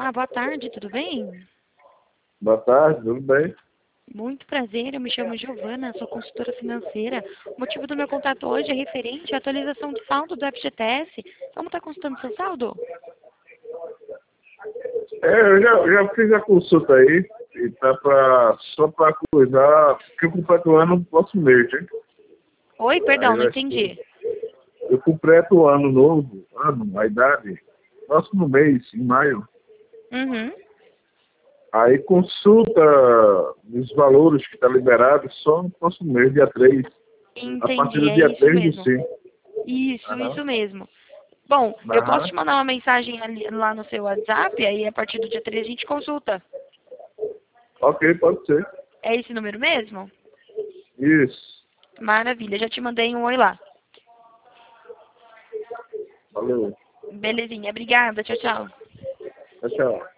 Olá, boa tarde, tudo bem? Boa tarde, tudo bem? Muito prazer, eu me chamo Giovana, sou consultora financeira. O motivo do meu contato hoje é referente à atualização do saldo do FGTS. Como está consultando seu saldo? Eu já fiz a consulta aí e tá só para cuidar, que eu completo o ano no próximo mês, hein? Oi, Aí perdão, não vai entendi. ser, eu completo o ano novo, a idade, próximo mês, em maio. Uhum, Aí consulta os valores que está liberado só no próximo mês, dia 3. A partir entendi, do é dia isso 3 do mesmo. 5. Aham. Isso mesmo. Bom, eu posso Aham. te mandar uma mensagem lá no seu WhatsApp, aí a partir do dia 3 a gente consulta. Ok, pode ser. É esse número mesmo? Isso. Maravilha, já te mandei um oi lá. Valeu. Belezinha, obrigada, tchau, tchau. Tchau, tchau.